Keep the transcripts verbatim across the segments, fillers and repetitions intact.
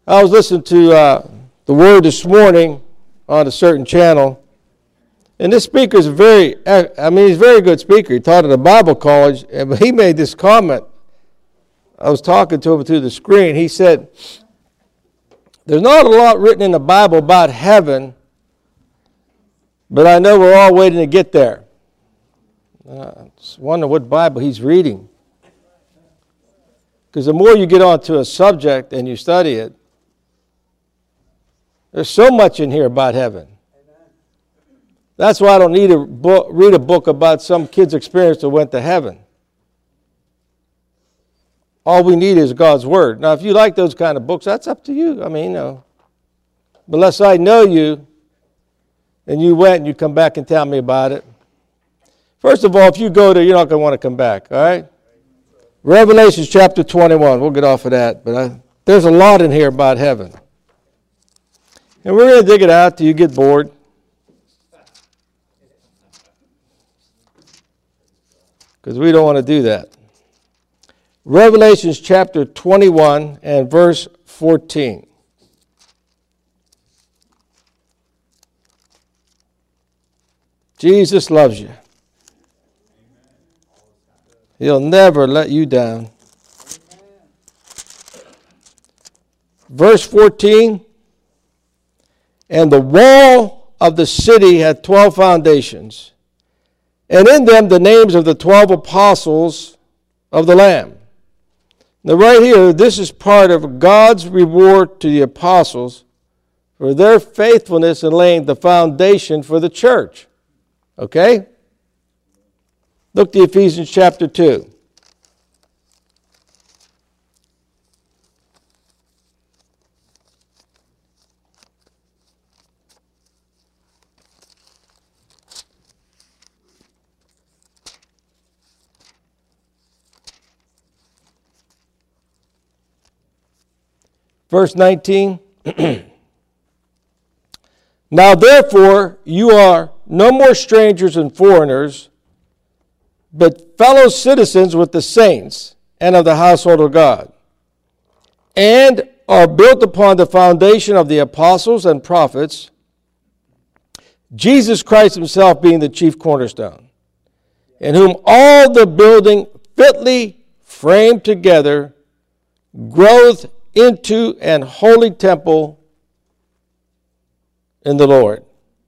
I was listening to uh, the Word this morning on a certain channel, and this speaker is very, I mean, he's a very good speaker. He taught at a Bible college, but he made this comment. I was talking to him through the screen. He said, there's not a lot written in the Bible about heaven, but I know we're all waiting to get there. Uh, I just wonder what Bible he's reading. Because the more you get onto a subject and you study it, there's so much in here about heaven. That's why I don't need to book, read a book about some kid's experience that went to heaven. All we need is God's Word. Now, if you like those kind of books, that's up to you. I mean, you know. But unless I know you, and you went and you come back and tell me about it. First of all, if you go there, you're not going to want to come back, all right? Revelation chapter twenty-one. We'll get off of that. But I, there's a lot in here about heaven. And we're going to dig it out till you get bored. Because we don't want to do that. Revelation chapter twenty-one and verse fourteen. Jesus loves you. He'll never let you down. Verse fourteen. And the wall of the city had twelve foundations, and in them the names of the twelve apostles of the Lamb. Now right here, this is part of God's reward to the apostles for their faithfulness in laying the foundation for the church. Okay? Look to Ephesians chapter two. Verse nineteen, now therefore you are no more strangers and foreigners, but fellow citizens with the saints and of the household of God, and are built upon the foundation of the apostles and prophets, Jesus Christ himself being the chief cornerstone, in whom all the building fitly framed together groweth into an holy temple in the Lord.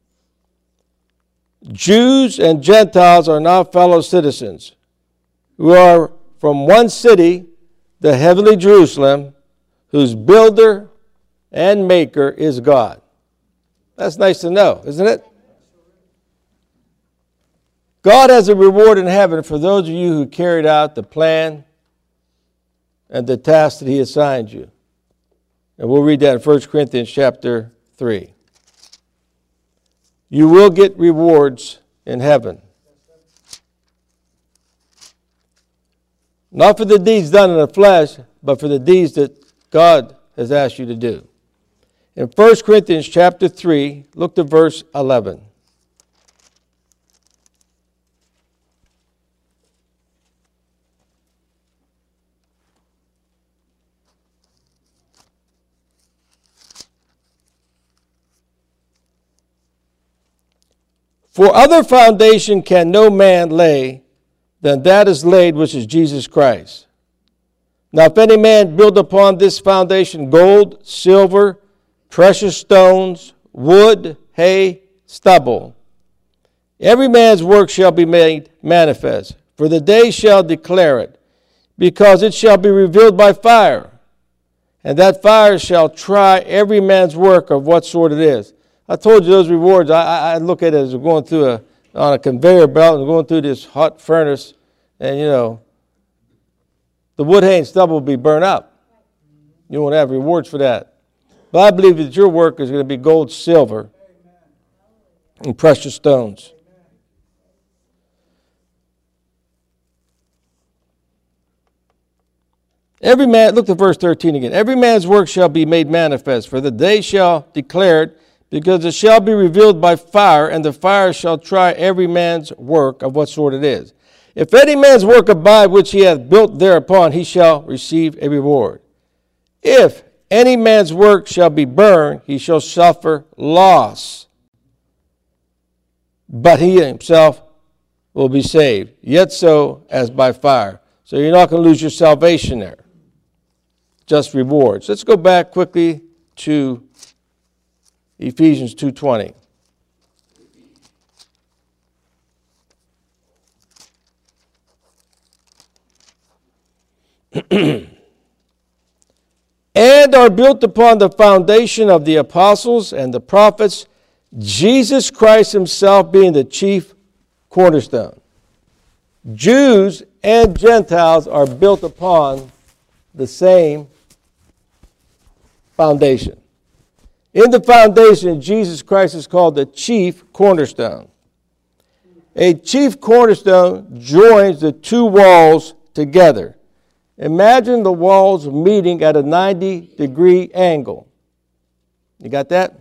Jews and Gentiles are now fellow citizens, who are from one city, the heavenly Jerusalem, whose builder and maker is God. That's nice to know, isn't it? God has a reward in heaven for those of you who carried out the plan and the task that he assigned you. And we'll read that in First Corinthians chapter three. You will get rewards in heaven. Not for the deeds done in the flesh, but for the deeds that God has asked you to do. In First Corinthians chapter three, look to verse eleven. For other foundation can no man lay than that is laid, which is Jesus Christ. Now if any man build upon this foundation gold, silver, precious stones, wood, hay, stubble, every man's work shall be made manifest, for the day shall declare it, because it shall be revealed by fire, and that fire shall try every man's work of what sort it is. I told you those rewards, I, I look at it as we're going through a, on a conveyor belt and going through this hot furnace, and you know, the wood, hay, and stubble will be burned up. You won't have rewards for that. But I believe that your work is going to be gold, silver, and precious stones. Every man, look at verse thirteen again. Every man's work shall be made manifest, for the day shall declare it, because it shall be revealed by fire, and the fire shall try every man's work of what sort it is. If any man's work abide which he hath built thereupon, he shall receive a reward. If any man's work shall be burned, he shall suffer loss. But he himself will be saved, yet so as by fire. So you're not going to lose your salvation there. Just rewards. Let's go back quickly to Ephesians two twenty. And are built upon the foundation of the apostles and the prophets, Jesus Christ himself being the chief cornerstone. Jews and Gentiles are built upon the same foundation. In the foundation, Jesus Christ is called the chief cornerstone. A chief cornerstone joins the two walls together. Imagine the walls meeting at a ninety degree angle. You got that?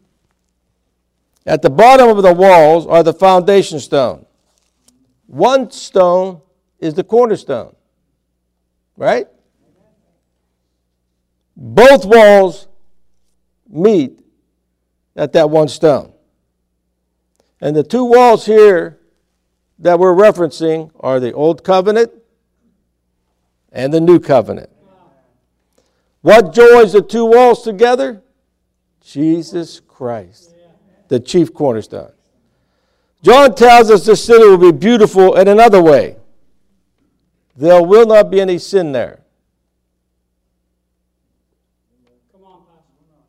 At the bottom of the walls are the foundation stone. One stone is the cornerstone. Right? Both walls meet at that one stone. And the two walls here that we're referencing are the Old Covenant and the New Covenant. What joins the two walls together? Jesus Christ, the chief cornerstone. John tells us the city will be beautiful in another way. There will not be any sin there. Come on, Pastor.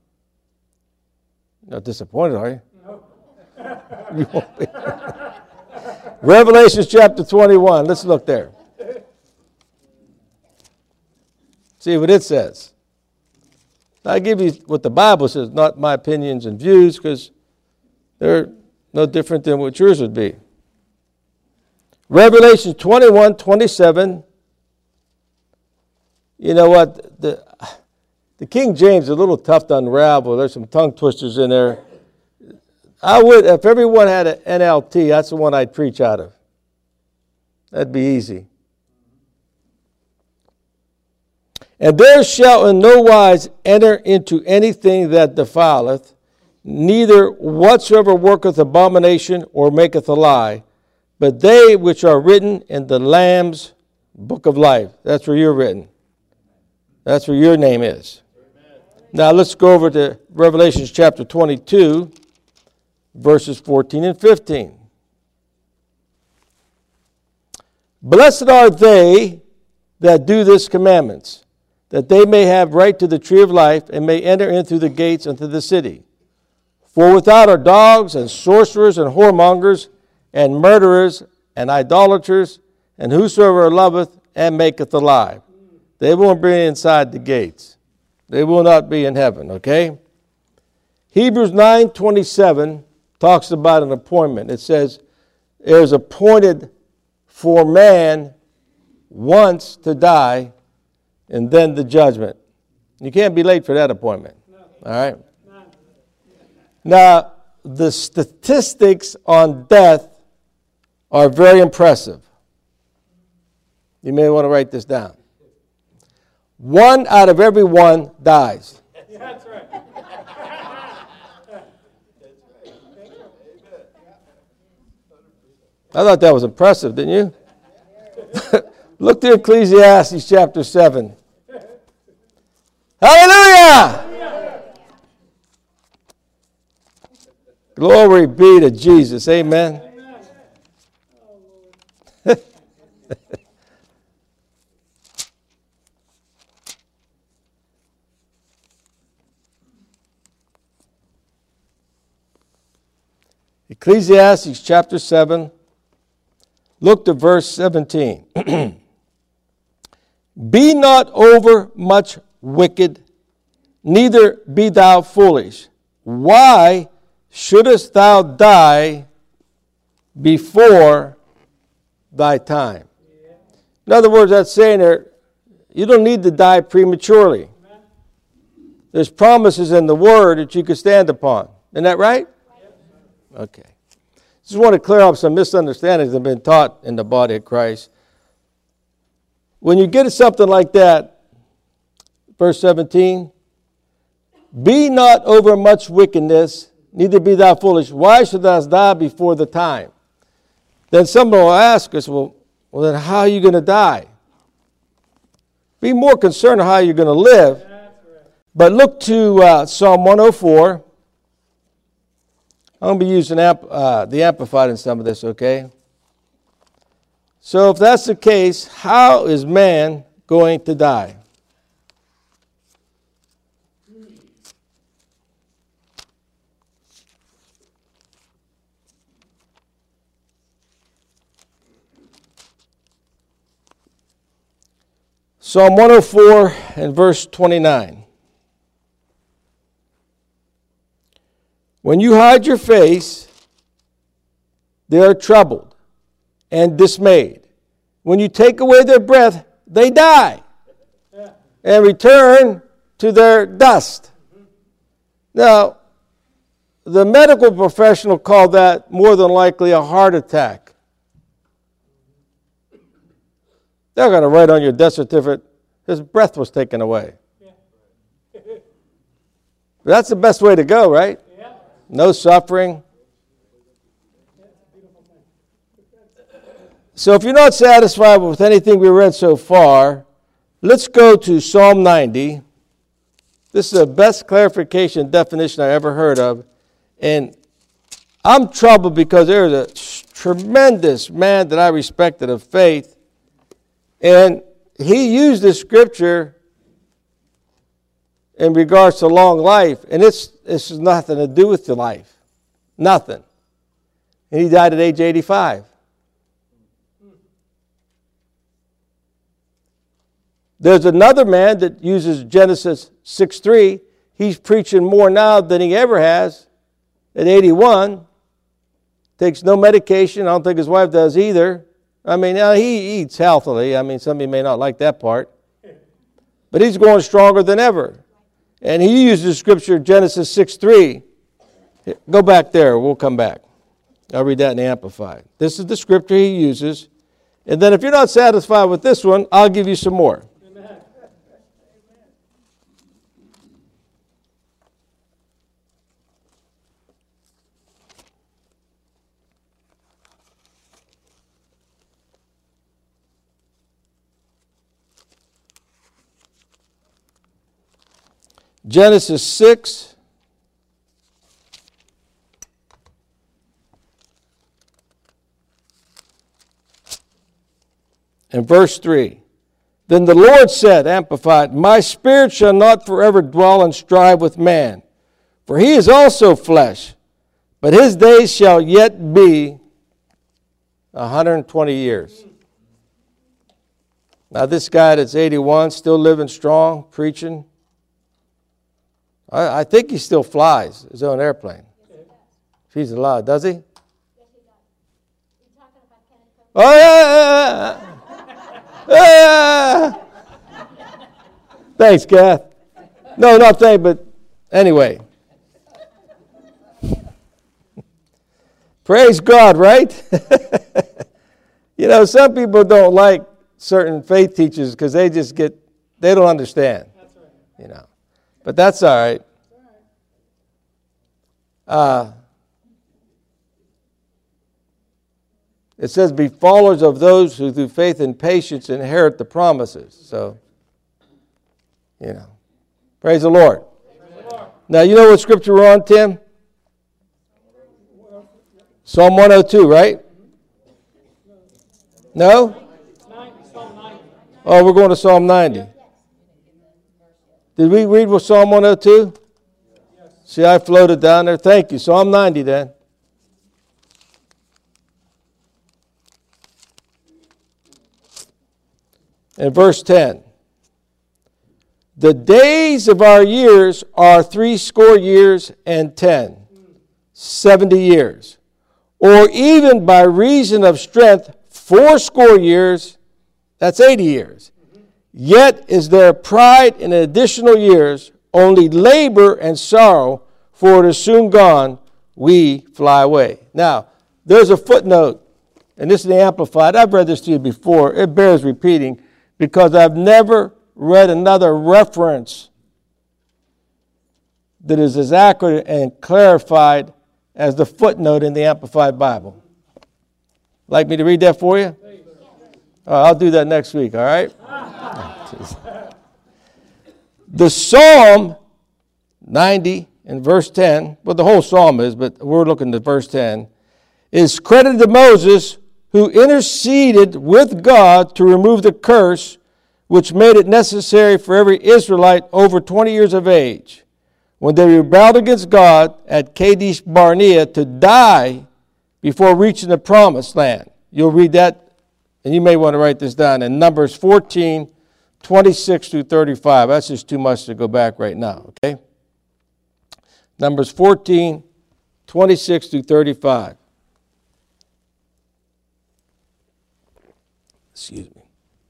Not disappointed, are you? No. You won't be. Revelation chapter twenty-one. Let's look there. See what it says. I give you what the Bible says, not my opinions and views, because they're no different than what yours would be. Revelation twenty-one, twenty-seven. You know what? The, the King James is a little tough to unravel. There's some tongue twisters in there. I would, if everyone had an N L T, that's the one I'd preach out of. That'd be easy. And there shall in no wise enter into anything that defileth, neither whatsoever worketh abomination or maketh a lie, but they which are written in the Lamb's book of life. That's where you're written. That's where your name is. Amen. Now let's go over to Revelation chapter twenty-two, verses fourteen and fifteen. Blessed are they that do this commandments, that they may have right to the tree of life and may enter in through the gates into the city. For without are dogs and sorcerers and whoremongers and murderers and idolaters and whosoever loveth and maketh a lie. They won't be inside the gates. They will not be in heaven, okay? Hebrews nine twenty-seven talks about an appointment. It says, it is appointed for man once to die, and then the judgment. You can't be late for that appointment. No. All right? No. Now, the statistics on death are very impressive. You may want to write this down. One out of every one dies. Yeah, that's right. I thought that was impressive, didn't you? Look to Ecclesiastes chapter seven. Hallelujah! Glory be to Jesus. Amen. Ecclesiastes chapter seven. Look to verse seventeen. Be not over much wicked, neither be thou foolish. Why shouldest thou die before thy time? In other words, that's saying there, you don't need to die prematurely. There's promises in the Word that you can stand upon. Isn't that right? Okay. Just want to clear up some misunderstandings that have been taught in the body of Christ. When you get something like that, verse seventeen, Be not over much wickedness, neither be thou foolish. Why should thou die before the time? Then someone will ask us, well, well then how are you going to die? Be more concerned of how you're going to live. But look to uh, Psalm one oh four. I'm going to be using amp, uh, the Amplified in some of this, okay? So if that's the case, how is man going to die? Psalm one oh four and verse twenty-nine. When you hide your face, they are troubled and dismayed. When you take away their breath, they die yeah. and return to their dust. Now, the medical professional called that more than likely a heart attack. They're going to write on your death certificate, his breath was taken away. Yeah. That's the best way to go, right? Yeah. No suffering. So if you're not satisfied with anything we read so far, let's go to Psalm ninety. This is the best clarification definition I ever heard of. And I'm troubled because there's a tremendous man that I respected of faith. And he used this scripture in regards to long life, and it's it's nothing to do with your life. Nothing. And he died at age eighty-five. There's another man that uses Genesis six three. He's preaching more now than he ever has at eighty-one. Takes no medication. I don't think his wife does either. I mean, he eats healthily. I mean, some of you may not like that part. But he's going stronger than ever. And he uses scripture, Genesis six three. Go back there. We'll come back. I'll read that in the Amplified. This is the scripture he uses. And then if you're not satisfied with this one, I'll give you some more. Amen. Genesis six. And verse three. Then the Lord said, Amplified, my spirit shall not forever dwell and strive with man, for he is also flesh, but his days shall yet be one hundred twenty years. Now this guy that's eighty-one, still living strong, preaching, I, I think he still flies his own airplane. If he's alive, does he? Yes, he does. You're talking about Kenneth Copeland? Oh, yeah, yeah, yeah. Thanks, Kath. No, not thank, but anyway. Praise God, right? You know, some people don't like certain faith teachers because they just get, they don't understand. That's right. You know. But that's all right. Uh, it says, be followers of those who through faith and patience inherit the promises. So, you know. Praise the Lord. Praise the Lord. Now, you know what scripture we're on, Tim? Psalm one oh two, right? No? Oh, we're going to Psalm ninety. Did we read with Psalm one oh two? Yes. See, I floated down there. Thank you. Psalm ninety then. And verse ten. The days of our years are threescore years and ten. Seventy years. Or even by reason of strength, fourscore years, that's eighty years. Yet is there pride in additional years, only labor and sorrow, for it is soon gone, we fly away. Now, there's a footnote, and this is the Amplified. I've read this to you before. It bears repeating, because I've never read another reference that is as accurate and clarified as the footnote in the Amplified Bible. Like me to read that for you? All right, I'll do that next week, all right? The Psalm ninety in verse ten, well, the whole psalm is, but we're looking at verse ten, is credited to Moses, who interceded with God to remove the curse which made it necessary for every Israelite over twenty years of age, when they rebelled against God at Kadesh Barnea, to die before reaching the promised land. You'll read that, and you may want to write this down, in Numbers fourteen, twenty-six through thirty-five. That's just too much to go back right now, okay? Numbers fourteen, twenty-six through thirty-five. Excuse me.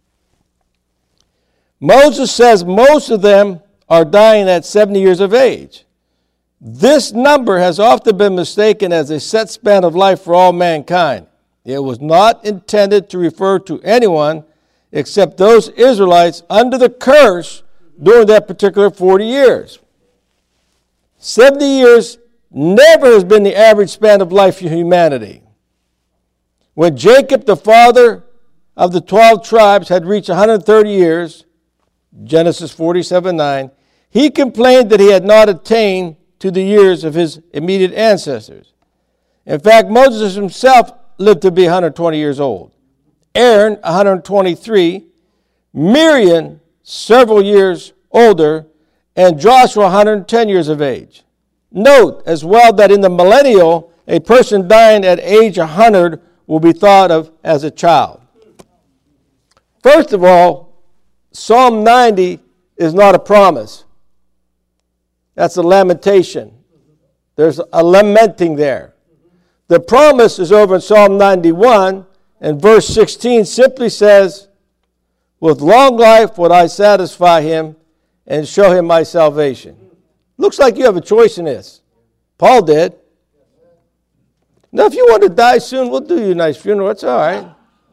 Moses says most of them are dying at seventy years of age. This number has often been mistaken as a set span of life for all mankind. It was not intended to refer to anyone except those Israelites under the curse during that particular forty years. seventy years never has been the average span of life for humanity. When Jacob, the father of the twelve tribes, had reached one hundred thirty years, Genesis forty-seven nine, he complained that he had not attained to the years of his immediate ancestors. In fact, Moses himself lived to be one hundred twenty years old. Aaron, one hundred twenty-three, Miriam, several years older, and Joshua, one hundred ten years of age. Note as well that in the millennial, a person dying at age one hundred will be thought of as a child. First of all, Psalm ninety is not a promise. That's a lamentation. There's a lamenting there. The promise is over in Psalm ninety-one, and verse sixteen simply says, with long life would I satisfy him and show him my salvation. Looks like you have a choice in this. Paul did. Now, if you want to die soon, we'll do you a nice funeral. It's all right.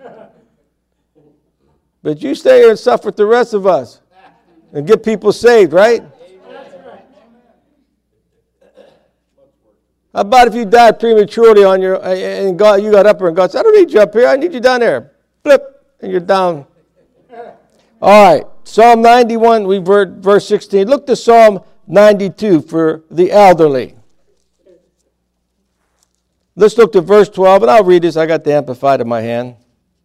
But you stay here and suffer with the rest of us and get people saved, right? How about if you died prematurely on your, and God, you got up here and God said, I don't need you up here, I need you down there. Flip, and you're down. All right, Psalm ninety-one, we read verse sixteen. Look to Psalm ninety-two for the elderly. Let's look to verse twelve, and I'll read this. I got the Amplified in my hand.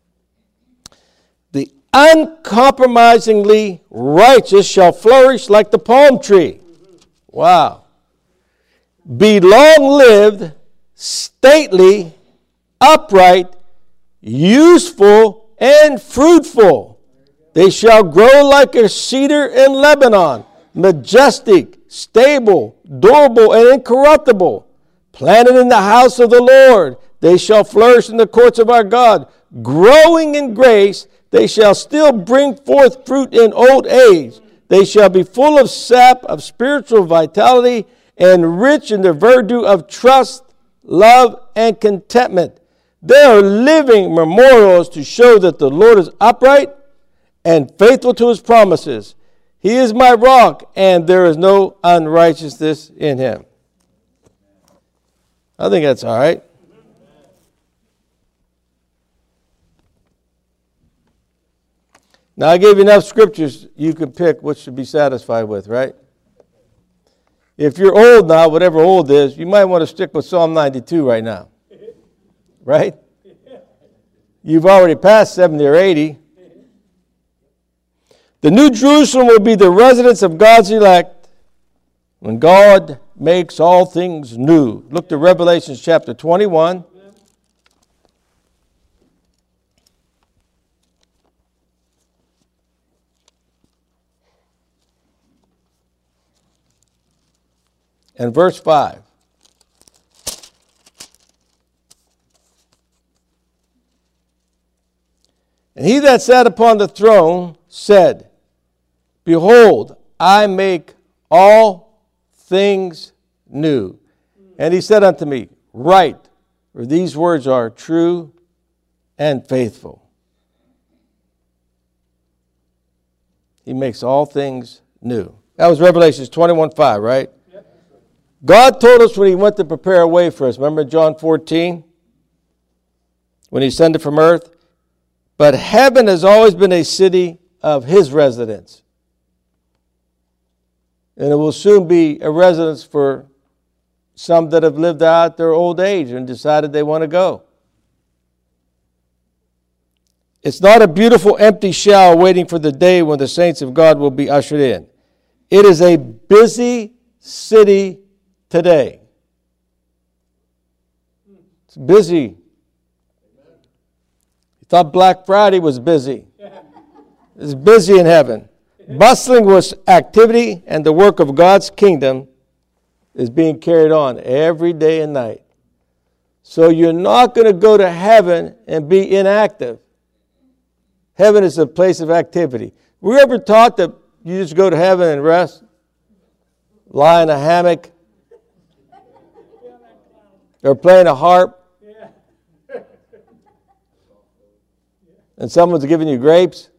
The uncompromisingly righteous shall flourish like the palm tree. Wow. Be long-lived, stately, upright, useful, and fruitful. They shall grow like a cedar in Lebanon, majestic, stable, durable, and incorruptible. Planted in the house of the Lord, they shall flourish in the courts of our God. Growing in grace, they shall still bring forth fruit in old age. They shall be full of sap of spiritual vitality and rich in the verdure of trust, love, and contentment. They are living memorials to show that the Lord is upright and faithful to his promises. He is my rock, and there is no unrighteousness in him. I think that's all right. Now, I gave you enough scriptures you can pick which to be satisfied with, right? If you're old now, whatever old is, you might want to stick with Psalm ninety-two right now. Right? You've already passed seventy or eighty. The New Jerusalem will be the residence of God's elect when God makes all things new. Look to Revelation chapter twenty-one. And verse five. And he that sat upon the throne said, Behold, I make all things new. And he said unto me, Write, for these words are true and faithful. He makes all things new. That was Revelation twenty-one five, right? God told us when he went to prepare a way for us. Remember John fourteen? When he ascended from earth? But heaven has always been a city of his residence. And it will soon be a residence for some that have lived out their old age and decided they want to go. It's not a beautiful empty shell waiting for the day when the saints of God will be ushered in. It is a busy city today. It's busy. You thought Black Friday was busy. It's busy in heaven. Bustling with activity, and the work of God's kingdom is being carried on every day and night. So you're not going to go to heaven and be inactive. Heaven is a place of activity. Were you ever taught that you just go to heaven and rest? Lie in a hammock? Or playing a harp? And someone's giving you grapes?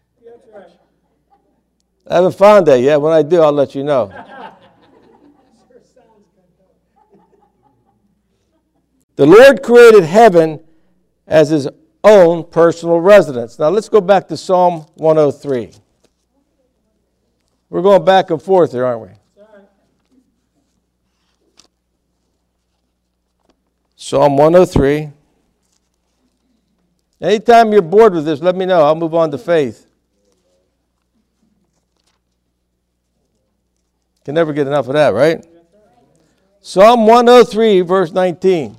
I haven't found that yet. When I do, I'll let you know. The Lord created heaven as his own personal residence. Now let's go back to Psalm one oh three. We're going back and forth here, aren't we? Psalm one oh three. Anytime you're bored with this, let me know. I'll move on to faith. Can never get enough of that, right? Psalm one oh three, verse nineteen.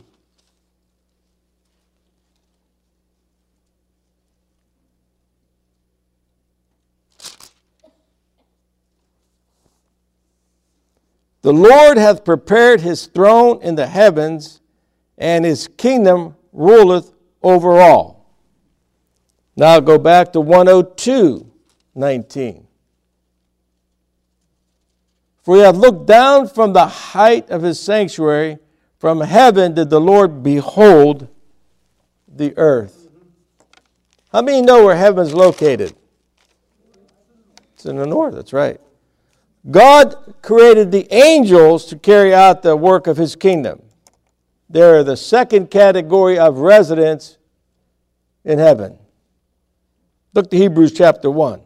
The Lord hath prepared his throne in the heavens, and his kingdom ruleth over all. Now go back to one oh two, nineteen. For he hath looked down from the height of his sanctuary, from heaven did the Lord behold the earth. How many know where heaven's located? It's in the north, that's right. God created the angels to carry out the work of his kingdom. They're the second category of residents in heaven. Look to Hebrews chapter one.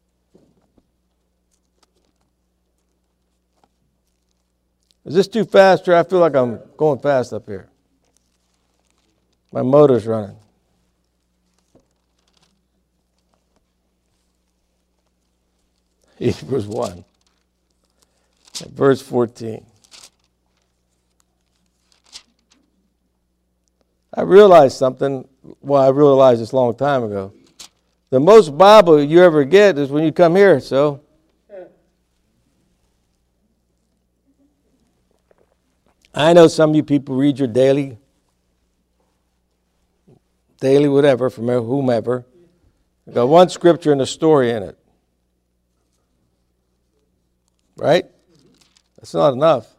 Is this too fast, or I feel like I'm going fast up here? My motor's running. Hebrews one. Verse fourteen. I realized something. Well, I realized this a long time ago. The most Bible you ever get is when you come here, so. I know some of you people read your daily, daily whatever, from whomever. You got one scripture and a story in it. Right? That's not enough.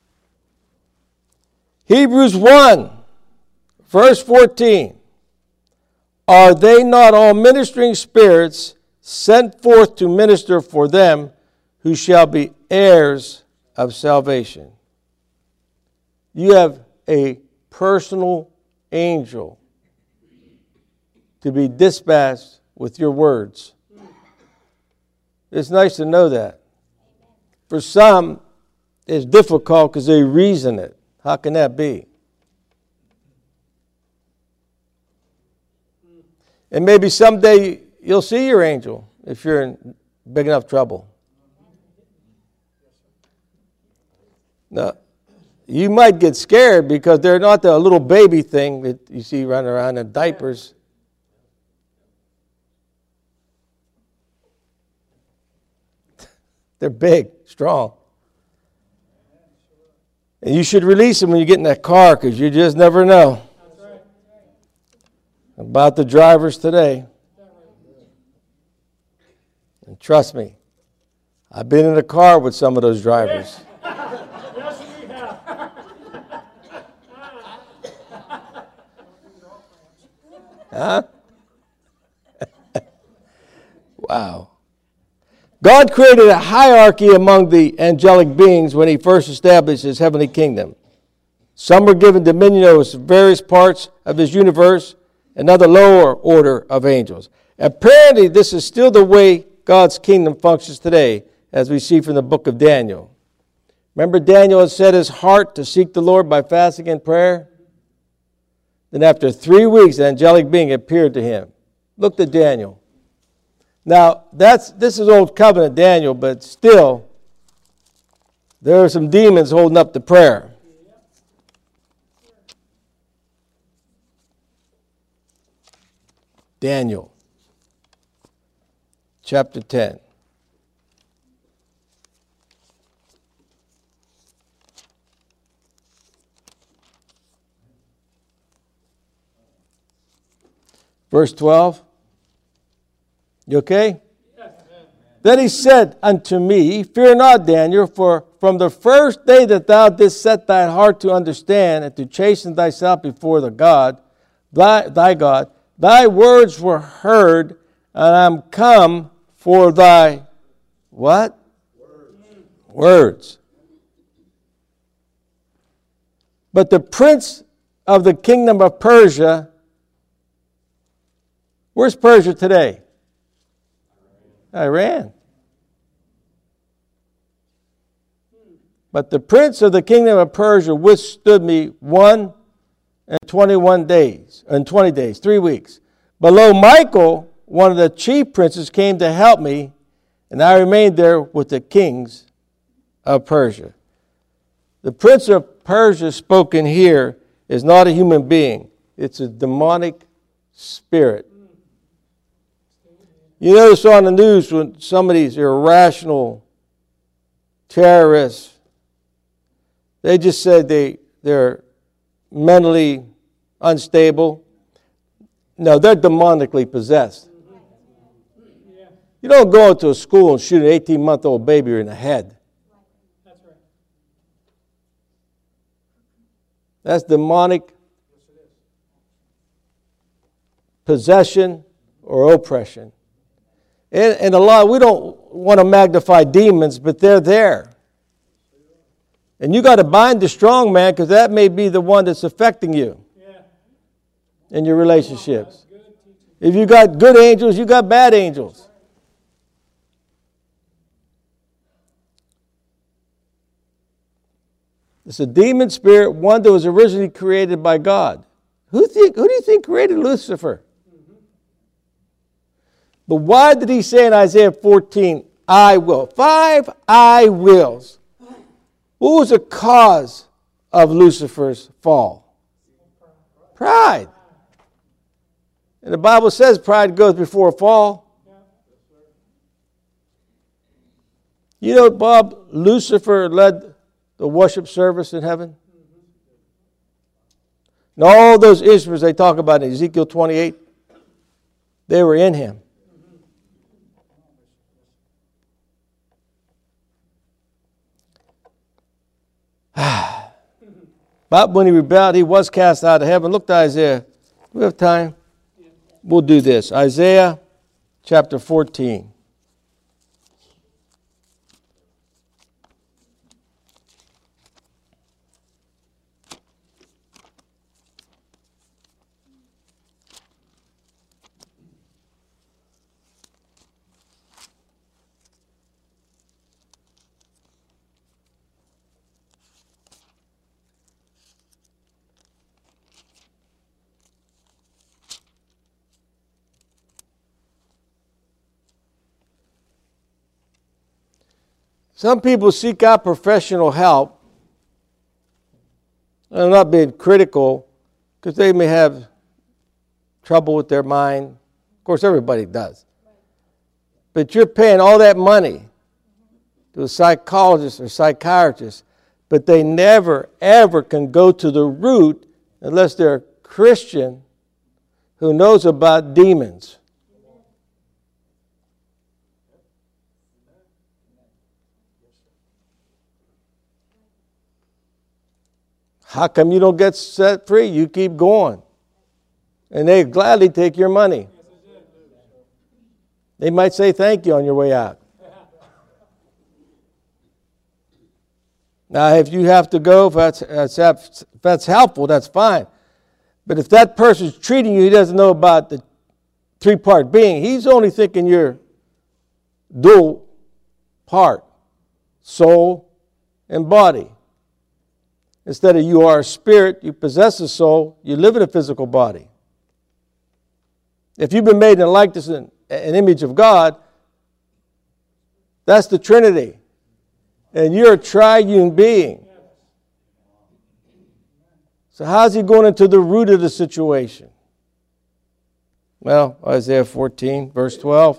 Hebrews one, verse fourteen. Are they not all ministering spirits sent forth to minister for them who shall be heirs of salvation? You have a personal angel to be dispatched with your words. It's nice to know that. For some, it's difficult because they reason it. How can that be? And maybe someday you'll see your angel if you're in big enough trouble. Now, you might get scared because they're not the little baby thing that you see running around in diapers. They're big, strong. And you should release them when you get in that car because you just never know. About the drivers today. And trust me, I've been in a car with some of those drivers. Yes, we have. Huh? Wow. God created a hierarchy among the angelic beings when he first established his heavenly kingdom. Some were given dominion over various parts of his universe, another lower order of angels. Apparently, this is still the way God's kingdom functions today, as we see from the book of Daniel. Remember, Daniel had set his heart to seek the Lord by fasting and prayer? Then after three weeks, an angelic being appeared to him. Look at Daniel. Now, that's this is Old Covenant Daniel, but still, there are some demons holding up the prayer. Daniel, chapter ten. Verse twelve. You okay? Yes. Then he said unto me, Fear not, Daniel, for from the first day that thou didst set thy heart to understand and to chasten thyself before the God, thy, thy God, thy words were heard, and I am come for thy what? Words. Words. But the prince of the kingdom of Persia, where's Persia today? Iran. But the prince of the kingdom of Persia withstood me one and twenty-one days, and twenty days, three weeks. Below Michael, one of the chief princes, came to help me, and I remained there with the kings of Persia. The prince of Persia spoken here is not a human being. It's a demonic spirit. You notice on the news when some of these irrational terrorists, they just said they, they're mentally unstable. No, they're demonically possessed. You don't go into a school and shoot an eighteen-month-old baby in the head. That's right. That's demonic possession or oppression. And, and a lot, we don't want to magnify demons, but they're there. And you got to bind the strong man, because that may be the one that's affecting you Yeah. in your relationships. If you got good angels, you got bad angels. It's a demon spirit, one that was originally created by God. Who think? Who do you think created Lucifer? But why did he say in Isaiah fourteen, I will? Five I wills. What was the cause of Lucifer's fall? Pride. And the Bible says pride goes before a fall. You know, Bob, Lucifer led the worship service in heaven. And all those instruments they talk about in Ezekiel twenty-eight, they were in him. But when he rebelled, he was cast out of heaven. Look to Isaiah. Do we have time? We'll do this. Isaiah chapter fourteen. Some people seek out professional help. I'm not being critical, because they may have trouble with their mind. Of course, everybody does. But you're paying all that money to a psychologist or psychiatrist, but they never, ever can go to the root unless they're a Christian who knows about demons. How come you don't get set free? You keep going. And they gladly take your money. They might say thank you on your way out. Now, if you have to go, if that's, if that's helpful, that's fine. But if that person's treating you, he doesn't know about the three-part being. He's only thinking you're dual part, soul and body. Instead of you are a spirit, you possess a soul, you live in a physical body. If you've been made in the likeness and an image of God, that's the Trinity. And you're a triune being. So how's he going into the root of the situation? Well, Isaiah fourteen, verse twelve.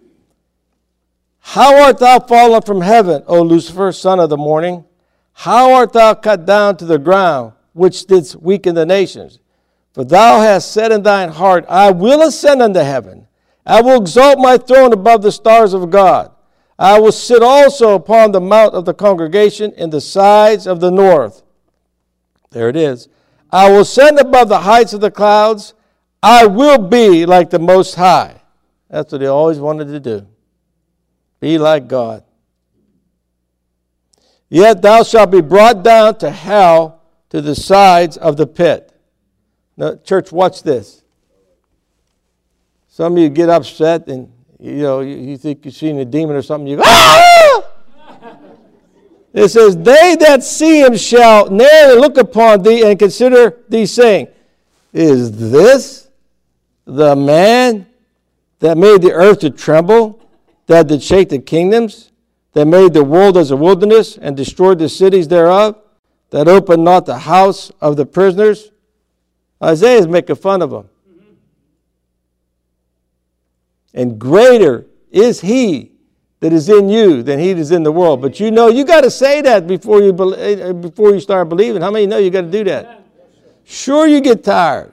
How art thou fallen from heaven, O Lucifer, son of the morning? How art thou cut down to the ground, which didst weaken the nations? For thou hast said in thine heart, I will ascend unto heaven. I will exalt my throne above the stars of God. I will sit also upon the mount of the congregation in the sides of the north. There it is. I will ascend above the heights of the clouds. I will be like the Most High. That's what he always wanted to do. Be like God. Yet thou shalt be brought down to hell, to the sides of the pit. Now, church, watch this. Some of you get upset and you know you, you think you've seen a demon or something. You go, ah! It says, they that see him shall narrowly look upon thee and consider thee, saying, is this the man that made the earth to tremble, that did shake the kingdoms, that made the world as a wilderness and destroyed the cities thereof, that opened not the house of the prisoners? Isaiah is making fun of him. And greater is he that is in you than he that is in the world. But you know, you got to say that before you before you start believing. How many know you got to do that? Sure, you get tired.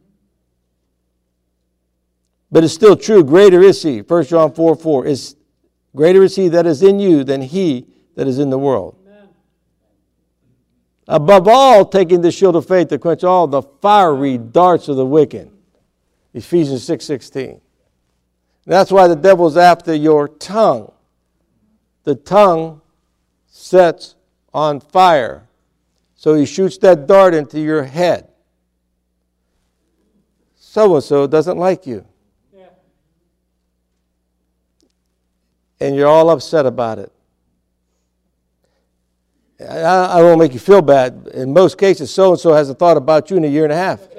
But it's still true. Greater is he. First John four four. Is greater is he that is in you than he that is in the world. Amen. Above all, taking the shield of faith to quench all the fiery darts of the wicked. Ephesians six sixteen. That's why the devil's after your tongue. The tongue sets on fire. So he shoots that dart into your head. So-and-so doesn't like you. Yeah. And you're all upset about it. I, I don't make you feel bad. In most cases, so-and-so hasn't thought about you in a year and a half.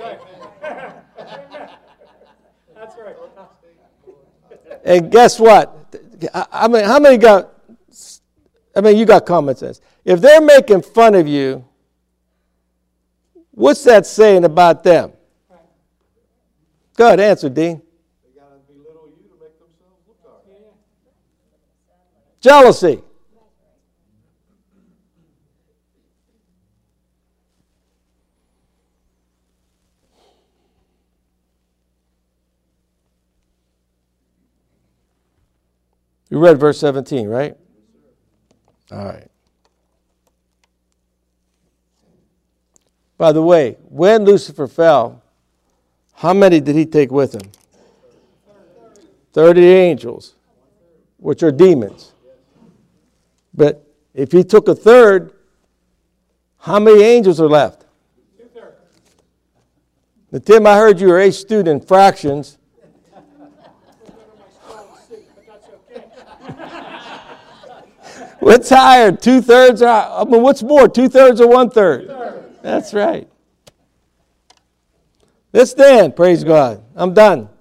And guess what? I mean, how many got, I mean, you got common sense. If they're making fun of you, what's that saying about them? Go ahead, answer, Dean. They got to belittle you to make themselves look all right. Jealousy. You read verse seventeen, right? All right. By the way, when Lucifer fell, how many did he take with him? thirty angels, which are demons. But if he took a third, how many angels are left? Now, Tim, I heard you were a student in fractions. What's higher? Two-thirds? Or, I mean, what's more, two-thirds or one-third? Two-thirds. That's right. Let's stand. Praise God. I'm done.